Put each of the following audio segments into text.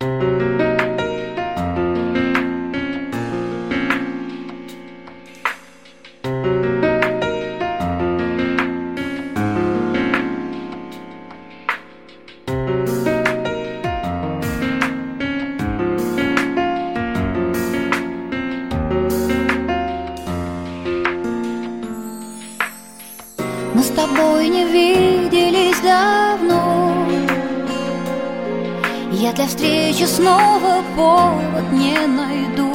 Мы с тобой не виделись давно. Я для встречи снова повод не найду.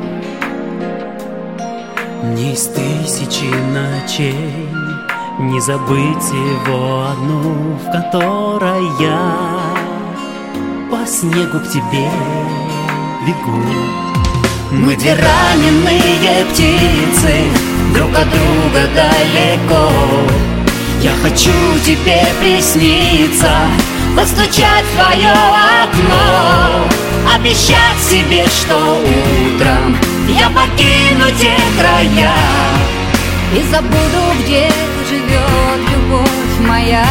Мне из тысячи ночей не забыть его одну, в которой я по снегу к тебе бегу. Мы две раненые птицы, друг от друга далеко. Я хочу тебе присниться, постучать в твое окно, обещать себе, что утром я покину те края и забуду, где живет любовь моя,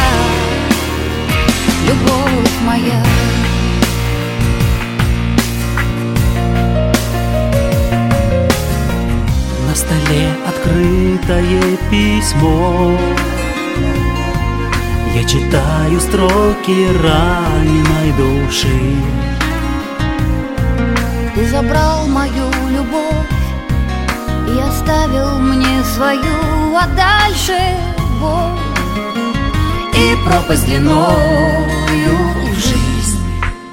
любовь моя. На столе открытое письмо, я читаю строки раненой души. Ты забрал мою любовь и оставил мне свою, а дальше боль и пропасть длиною в жизнь.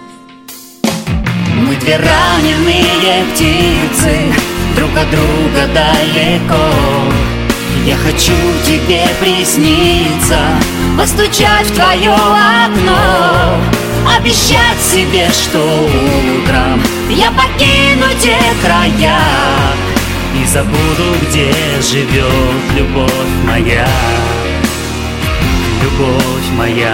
Мы две раненые птицы, друг от друга далеко. Я хочу тебе присниться, постучать в твое окно, обещать себе, что утром я покину те края и забуду, где живет любовь моя, любовь моя.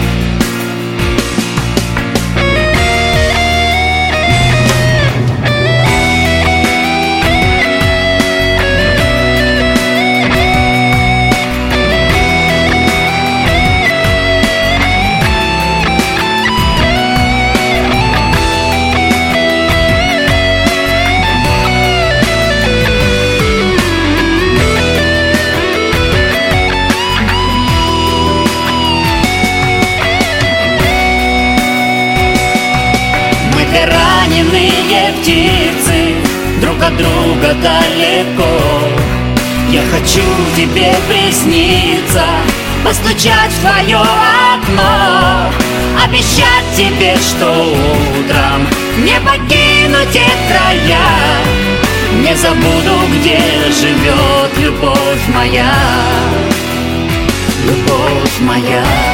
Раненые птицы, друг от друга далеко. Я хочу тебе присниться, постучать в твое окно, обещать тебе, что утром не покину те края, не забуду, где живет любовь моя, любовь моя.